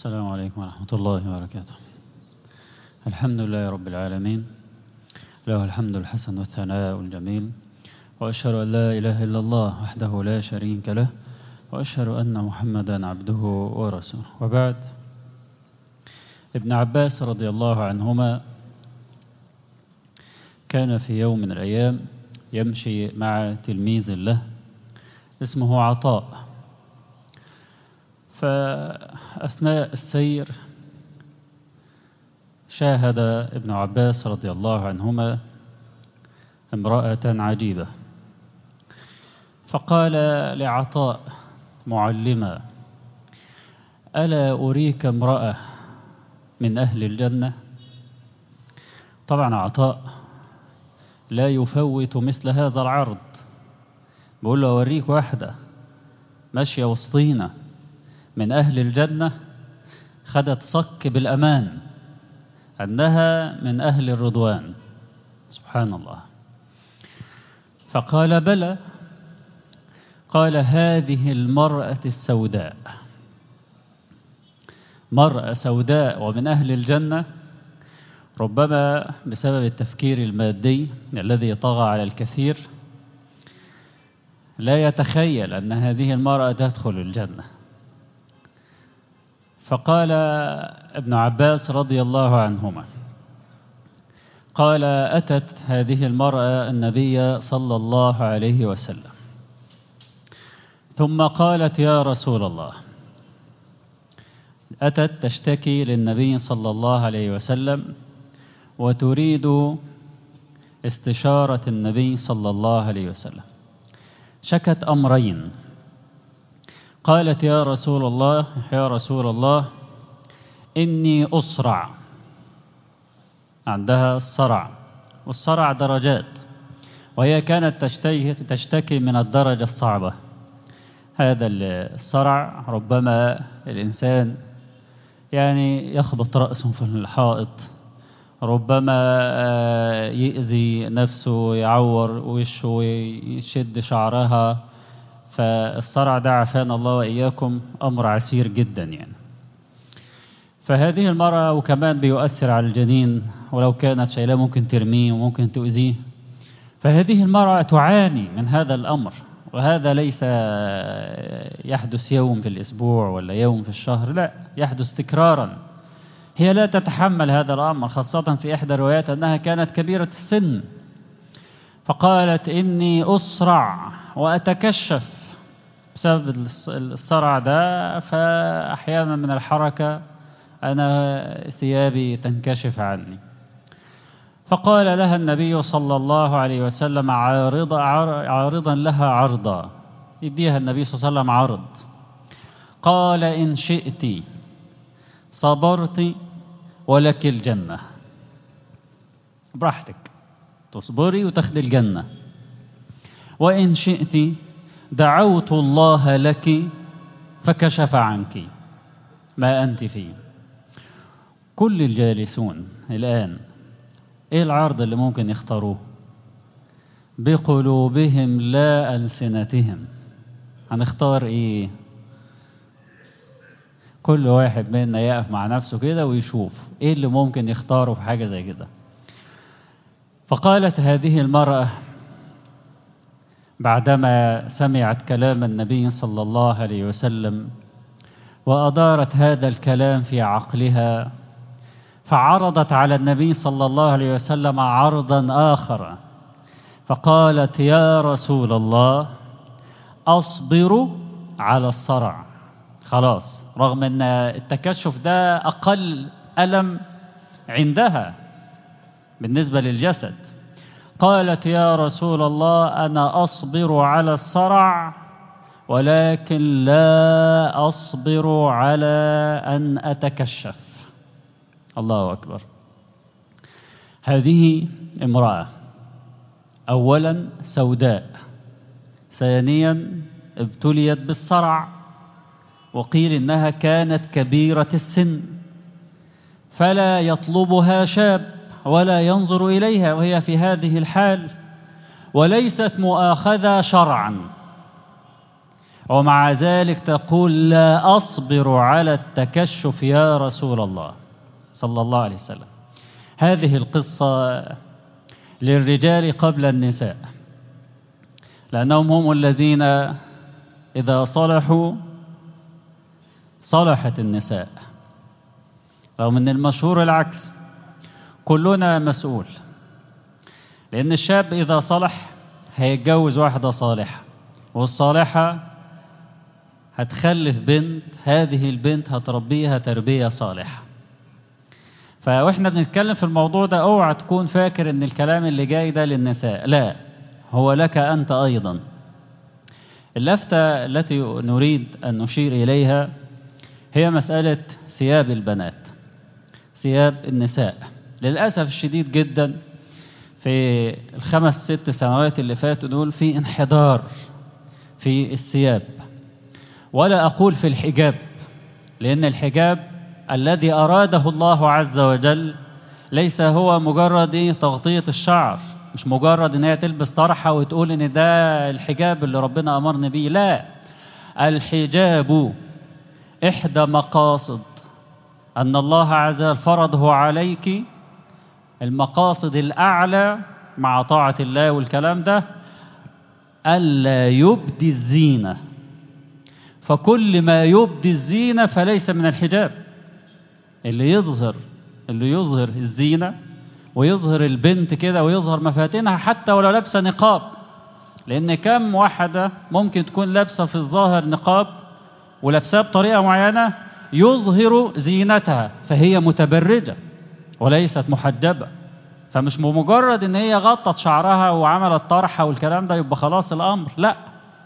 السلام عليكم ورحمة الله وبركاته. الحمد لله رب العالمين، له الحمد الحسن والثناء الجميل، وأشهد أن لا إله إلا الله وحده لا شريك له، وأشهد أن محمدا عبده ورسوله. وبعد، ابن عباس رضي الله عنهما كان في يوم من الأيام يمشي مع تلميذ له اسمه عطاء، فأثناء السير شاهد ابن عباس رضي الله عنهما امرأة عجيبة، فقال لعطاء معلما: ألا أريك امرأة من أهل الجنة؟ طبعا عطاء لا يفوت مثل هذا العرض، بقول له أوريك واحدة ماشية وسطينا من أهل الجنة، خدت صك بالأمان أنها من أهل الرضوان. سبحان الله. فقال: بلى. قال: هذه المرأة السوداء، مرأة سوداء ومن أهل الجنة، ربما بسبب التفكير المادي الذي طغى على الكثير لا يتخيل أن هذه المرأة تدخل الجنة. فقال ابن عباس رضي الله عنهما، قال: أتت هذه المرأة النبي صلى الله عليه وسلم، ثم قالت: يا رسول الله. أتت تشتكي للنبي صلى الله عليه وسلم وتريد استشارة النبي صلى الله عليه وسلم. شكت أمرين، قالت: يا رسول الله، يا رسول الله، إني أصرع. عندها الصرع، والصرع درجات، وهي كانت تشتكي من الدرجة الصعبة. هذا الصرع ربما الإنسان يخبط رأسه في الحائط، ربما يؤذي نفسه، يعور وشه ويشد شعرها. فالصرع ده عافانا الله وإياكم أمر عسير جدا فهذه المرأة، وكمان بيؤثر على الجنين، ولو كانت شايلاه ممكن ترميه وممكن تؤذيه. فهذه المرأة تعاني من هذا الأمر، وهذا ليس يحدث يوم في الأسبوع ولا يوم في الشهر، لا، يحدث تكرارا. هي لا تتحمل هذا الأمر، خاصة في إحدى الروايات أنها كانت كبيرة السن. فقالت: إني أصرع وأتكشف بسبب الصرع ده، فأحيانا من الحركة أنا ثيابي تنكشف عني. فقال لها النبي صلى الله عليه وسلم عارضا لها عرضا، يديها النبي صلى الله عليه وسلم عرض. قال: إن شئت صبرت ولك الجنة، براحتك تصبري وتاخدي الجنة، وإن شئت دعوت الله لك فكشف عنك ما أنت فيه. كل الجالسون الآن إيه العرض اللي ممكن يختاروه؟ بقلوبهم لا ألسنتهم. هنختار إيه؟ كل واحد منا يقف مع نفسه كده ويشوف إيه اللي ممكن يختاره في حاجة زي كده. فقالت هذه المرأة بعدما سمعت كلام النبي صلى الله عليه وسلم وأدارت هذا الكلام في عقلها، فعرضت على النبي صلى الله عليه وسلم عرضا آخر، فقالت: يا رسول الله، أصبر على الصرع. خلاص، رغم أن التكشف ده أقل ألم عندها بالنسبة للجسد، قالت: يا رسول الله، أنا أصبر على الصرع، ولكن لا أصبر على أن أتكشف. الله أكبر. هذه امرأة أولا سوداء، ثانيا ابتليت بالصرع، وقيل إنها كانت كبيرة السن، فلا يطلبها شاب ولا ينظر إليها وهي في هذه الحال، وليست مؤاخذة شرعا، ومع ذلك تقول لا أصبر على التكشف يا رسول الله صلى الله عليه وسلم. هذه القصة للرجال قبل النساء، لأنهم هم الذين إذا صلحوا صلحت النساء، رغم أن المشهور العكس، كلنا مسؤول. لأن الشاب إذا صلح هيتجوز واحدة صالحة، والصالحة هتخلف بنت، هذه البنت هتربيها تربية صالحة. فإحنا بنتكلم في الموضوع ده اوعى تكون فاكر ان الكلام اللي جاي ده للنساء، لا، هو لك أنت أيضا. اللفتة التي نريد أن نشير إليها هي مسألة ثياب البنات، ثياب النساء. للأسف الشديد جدا في 5-6 سنوات اللي فاتوا دول في انحدار في الثياب، ولا أقول في الحجاب، لأن الحجاب الذي أراده الله عز وجل ليس هو مجرد تغطية الشعر، مش مجرد ان هي تلبس طرحة وتقول ان ده الحجاب اللي ربنا أمرنا بيه، لا، الحجاب إحدى مقاصد أن الله عز وجل فرضه عليك، المقاصد الأعلى مع طاعة الله والكلام ده، ألا يبدي الزينة. فكل ما يبدي الزينة فليس من الحجاب. اللي يظهر الزينة ويظهر البنت كده ويظهر مفاتنها حتى ولو لابسة نقاب، لأن كم واحدة ممكن تكون لابسة في الظاهر نقاب ولابساه بطريقة معينة يظهر زينتها، فهي متبرجة وليست محجبة. فمش بمجرد ان هي غطت شعرها وعملت طرحة والكلام ده يبقى خلاص الأمر، لا.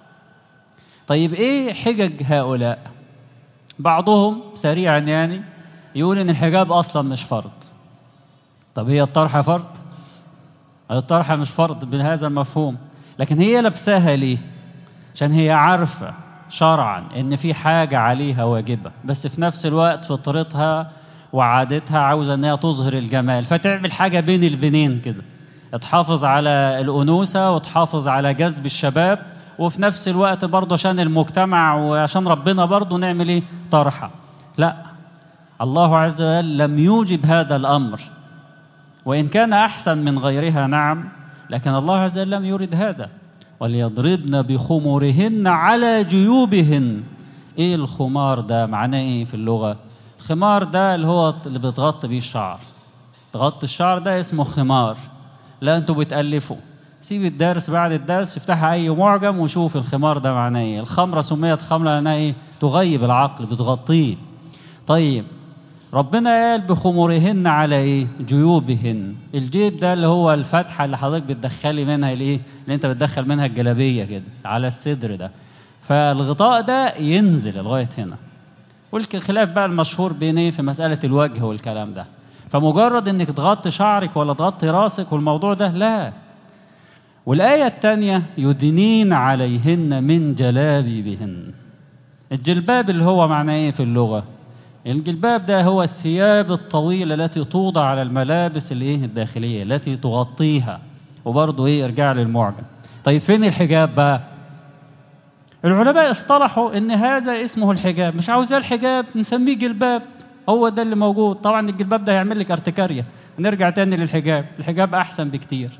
طيب ايه حجج هؤلاء؟ بعضهم سريعا يعني يقول ان الحجاب اصلا مش فرض. طب هي الطرحة فرض؟ الطرحة مش فرض بهذا المفهوم، لكن هي لابساها ليه؟ عشان هي عارفة شرعا ان في حاجة عليها واجبة، بس في نفس الوقت فطرتها وعادتها عاوزة انها تظهر الجمال، فتعمل حاجة بين البنين كده، تحافظ على الأنوثة وتحافظ على جذب الشباب، وفي نفس الوقت برضه عشان المجتمع وعشان ربنا برضه نعمل ايه؟ طرحة. لا، الله عز وجل لم يوجب هذا الأمر، وإن كان أحسن من غيرها نعم، لكن الله عز وجل لم يرد هذا. وليضربن بخمورهن على جيوبهن. ايه الخمار ده؟ معناه ايه في اللغة؟ الخمار ده اللي هو اللي بتغطي بيه الشعر، تغطي الشعر ده اسمه خمار. لا انتوا بتألفوا، سيب الدرس، بعد الدرس افتح اي معجم وشوف الخمار ده معناه ايه. الخمرة سميت خمرة لانها ايه؟ تغيب العقل، بتغطيه. طيب ربنا قال بخمورهن على ايه؟ جيوبهن. الجيب ده اللي هو الفتحة اللي حضرتك بتدخلي منها الايه؟ اللي انت بتدخل منها الجلابية كده على الصدر ده، فالغطاء ده ينزل لغاية هنا. والخلاف بقى المشهور بين ايه؟ في مسألة الوجه والكلام ده. فمجرد انك تغطي شعرك ولا تغطي راسك والموضوع ده لا. والآية الثانية يدنين عليهن من جلابيبهن. الجلباب اللي هو معناه ايه في اللغة؟ الجلباب ده هو الثياب الطويلة التي توضع على الملابس الايه؟ الداخلية التي تغطيها. وبرضه ايه؟ ارجع للمعجم. طيب فين الحجاب بقى؟ العلماء اصطلحوا ان هذا اسمه الحجاب، مش عاوزاه الحجاب نسميه جلباب، هو ده اللي موجود. طبعا الجلباب ده هيعمل لك ارتكارية، نرجع تاني للحجاب، الحجاب احسن بكتير.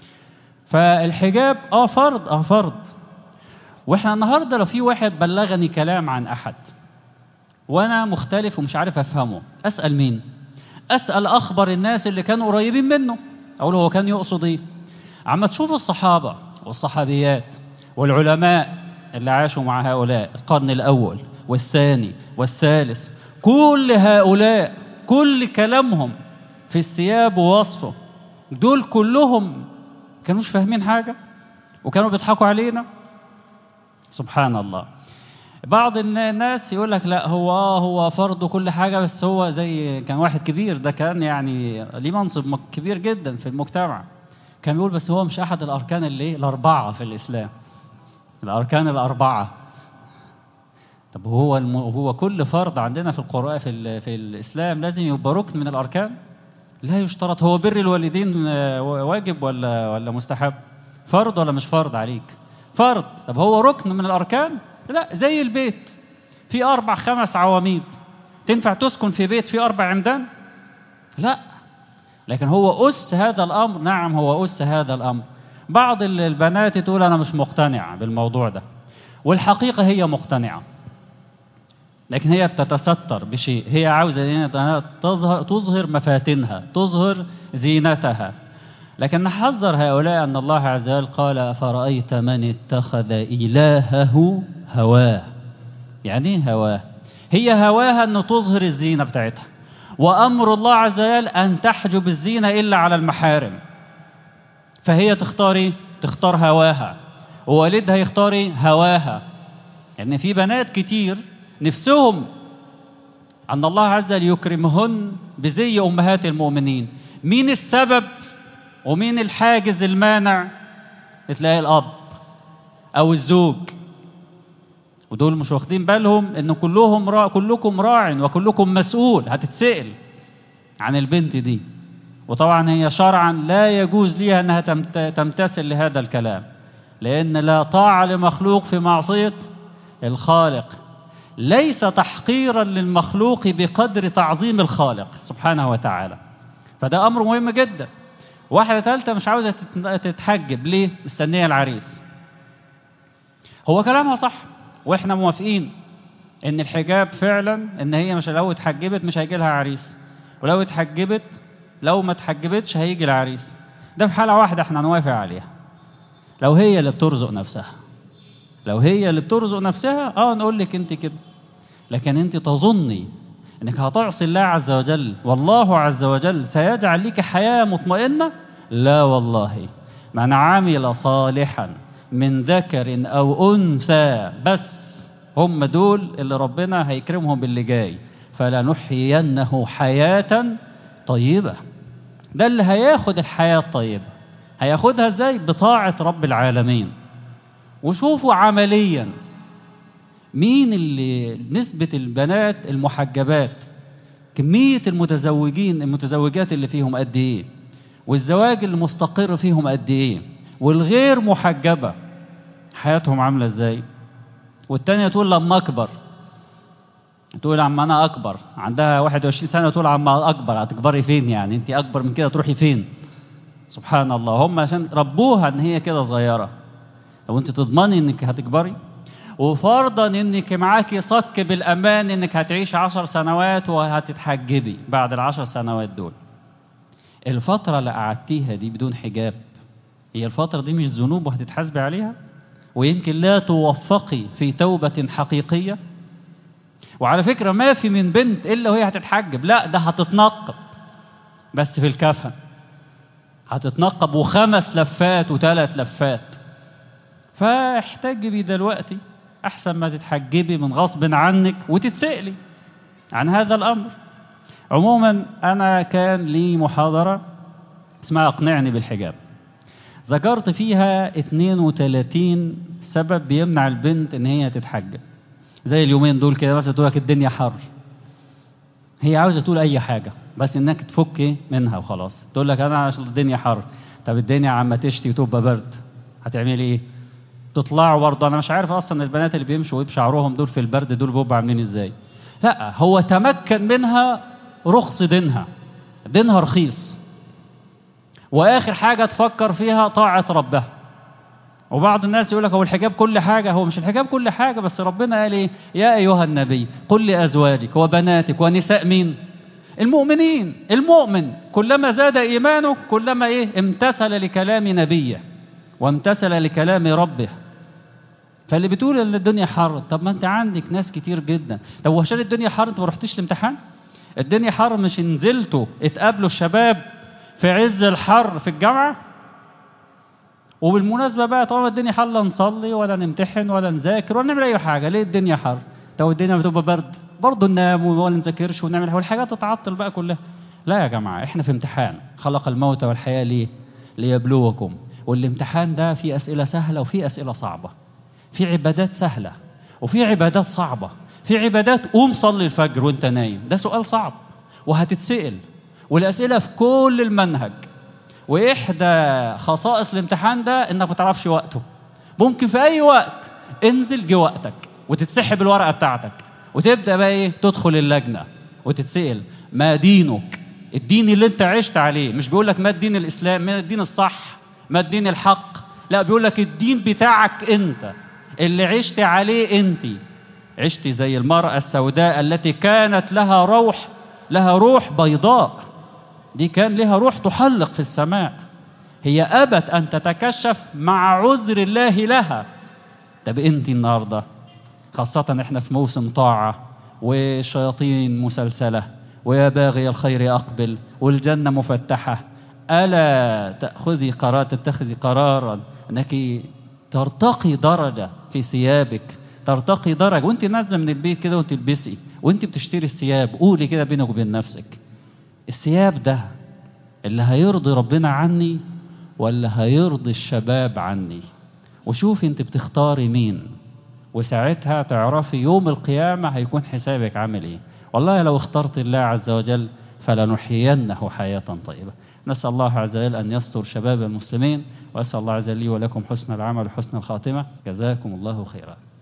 فالحجاب فرض، فرض. واحنا النهارده لو في واحد بلغني كلام عن احد وانا مختلف ومش عارف افهمه، اسال مين؟ اسال اخبر الناس اللي كانوا قريبين منه، اقول هو كان يقصد ايه. عم تشوف الصحابه والصحابيات والعلماء اللي عاشوا مع هؤلاء القرن الاول والثاني والثالث، كل هؤلاء كل كلامهم في الثياب ووصفه، دول كلهم كانوش فاهمين حاجه وكانوا بيضحكوا علينا. سبحان الله. بعض الناس يقول لك لا، هو فرض كل حاجة، بس هو زي كان واحد كبير، ده كان يعني ليه منصب كبير جدا في المجتمع، كان بيقول بس هو مش أحد الأركان اللي الأربعة في الإسلام، الأركان الأربعة. طب هو كل فرض عندنا في القرآن في الإسلام لازم يبقى ركن من الأركان؟ لا يشترط. هو بر الوالدين واجب ولا مستحب؟ فرض ولا مش فرض عليك؟ فرض. طب هو ركن من الأركان؟ لا، زي البيت في 4 5 عواميد، تنفع تسكن في بيت فيه 4 عمدان؟ لا. لكن هو أس هذا الأمر، نعم هو أس هذا الأمر. بعض البنات تقول أنا مش مقتنع بالموضوع ده، والحقيقة هي مقتنعة، لكن هي بتتستر بشيء، هي عاوزة أنها تظهر مفاتنها، تظهر زينتها. لكن نحذر هؤلاء أن الله عز وجل قال أفرأيت من اتخذ إلهه هواه. يعني ايه هواه؟ هي هواها أن تظهر الزينة بتاعتها، وأمر الله عز وجل أن تحجب الزينة إلا على المحارم. فهي تختار ايه؟ تختار هواها، ووالدها يختار ايه؟ هواها. يعني في بنات كتير نفسهم أن الله عز وجل يكرمهن بزي أمهات المؤمنين. مين السبب ومين الحاجز المانع؟ تلاقي الأب أو الزوج، ودول مش واخدين بالهم إن كلكم راع وكلكم مسؤول، هتتسأل عن البنت دي. وطبعا هي شرعا لا يجوز ليها أنها تمتثل لهذا الكلام، لأن لا طاعة لمخلوق في معصية الخالق. ليس تحقيرا للمخلوق بقدر تعظيم الخالق سبحانه وتعالى. فده أمر مهم جدا. واحدة ثالثة مش عاوزة تتحجب، ليه؟ مستنية العريس. هو كلامها صح، واحنا موافقين ان الحجاب فعلا، ان هي مش لو اتحجبت مش هيجي لها عريس، ولو اتحجبت لو ما اتحجبتش هيجي العريس. ده في حالة واحدة احنا نوافق عليها، لو هي اللي بترزق نفسها. لو هي اللي بترزق نفسها نقول لك انت كده. لكن انت تظني انك هتعصي الله عز وجل والله عز وجل سيجعل لك حياة مطمئنة؟ لا والله. من عمل صالحا من ذكر او انثى، بس هم دول اللي ربنا هيكرمهم باللي جاي، فلنحيينه حياة طيبة. ده اللي هياخد الحياة الطيبة. هياخدها ازاي؟ بطاعة رب العالمين. وشوفوا عمليا مين اللي نسبة البنات المحجبات، كمية المتزوجات اللي فيهم قد ايه، والزواج المستقر فيهم قد ايه، والغير محجبة حياتهم عاملة ازاي. والتانية تقول لما اكبر، تقول عما انا اكبر، عندها 21 سنة تقول عما اكبر. هتكبري فين يعني؟ انت اكبر من كده تروحي فين؟ سبحان الله. هم عشان ربوها ان هي كده صغيرة. لو انت تضمني انك هتكبري، وفرضا انك معاكي صك بالامان انك هتعيش 10 سنوات وهتتحجبي بعد ال10 سنوات دول، الفترة اللي قعدتيها دي بدون حجاب، هي الفترة دي مش ذنوب وهتتحاسبي عليها؟ ويمكن لا توفقي في توبة حقيقية. وعلى فكرة ما في من بنت إلا وهي هتتحجب، لا ده هتتنقب، بس في الكفن هتتنقب 5 لفات و3 لفات. فاحتجبي دلوقتي أحسن ما تتحجبي من غصب عنك وتتسألي عن هذا الأمر. عموما أنا كان لي محاضرة اسمها أقنعني بالحجاب، ذكرت فيها 32 سبب بيمنع البنت ان هي تتحجب. زي اليومين دول كده مثلا تقول لك الدنيا حر، هي عاوزه تقول اي حاجه بس انك تفك منها وخلاص. تقول لك انا عشان الدنيا حر. طب الدنيا عم تشتي وتبقى برد، هتعملي ايه؟ تطلعوا برضه. انا مش عارف اصلا البنات اللي بيمشوا بشعرهم دول في البرد دول بيبقوا عاملين ازاي. لا، هو تمكن منها رخص دينها، دينها رخيص، واخر حاجه تفكر فيها طاعه ربها. وبعض الناس يقول لك هو الحجاب كل حاجه. هو مش الحجاب كل حاجه، بس ربنا قال ايه؟ يا ايها النبي قل لازواجك وبناتك ونساء مين؟ المؤمنين. المؤمن كلما زاد ايمانه كلما ايه؟ امتثل لكلام نبيه وامتثل لكلام ربه. فاللي بتقول ان الدنيا حر، طب ما انت عندك ناس كتير جدا. طب وعشان الدنيا حر انت ما رحتيش الامتحان؟ الدنيا حر مش نزلتوا اتقابلوا الشباب في عز الحر في الجامعه؟ وبالمناسبة بقى طالما الدنيا حر لا نصلي ولا نمتحن ولا نذاكر ولا نعمل أي حاجة. ليه الدنيا حر؟ طب الدنيا بتبقى برد برضه ننام ولا نذاكرش ونعمل والحاجات تتعطل بقى كلها. لا يا جماعة، احنا في امتحان. خلق الموت والحياة ليه؟ ليبلوكم. والامتحان ده فيه أسئلة سهلة وفيه أسئلة صعبة، في عبادات سهلة وفي عبادات صعبة. في عبادات قوم صلي الفجر وانت نايم، ده سؤال صعب وهتتسأل، والأسئلة في كل المنهج. وإحدى خصائص الامتحان ده إنك ما تعرفش وقته، ممكن في أي وقت انزل جه وقتك. وتتسحب الورقة بتاعتك وتبدأ بقى ايه تدخل اللجنة وتتسأل ما دينك، الدين اللي انت عشت عليه. مش بيقول لك ما الدين الإسلام، ما الدين الصح، ما الدين الحق، لا بيقول لك الدين بتاعك انت اللي عشت عليه. انت عشت زي المرأة السوداء التي كانت لها روح بيضاء، دي كان لها روح تحلق في السماء، هي أبت أن تتكشف مع عذر الله لها. طب انت النهارده خاصة احنا في موسم طاعة وشياطين مسلسلة ويا باغي الخير أقبل والجنة مفتحة، ألا تتخذي قرارا أنك ترتقي درجة في ثيابك، ترتقي درجة وانت نازلة من البيت كده وانت تلبسي وانت بتشتري الثياب، قولي كده بينك وبين نفسك الثياب ده اللي هيرضي ربنا عني ولا هيرضي الشباب عني؟ وشوفي انت بتختاري مين، وساعتها تعرفي يوم القيامة هيكون حسابك عامل ايه. والله لو اخترت الله عز وجل فلنحيينه حياة طيبة. نسأل الله عز وجل أن يستر شباب المسلمين، وأسأل الله عز وجل لي ولكم حسن العمل وحسن الخاتمة. جزاكم الله خيرا.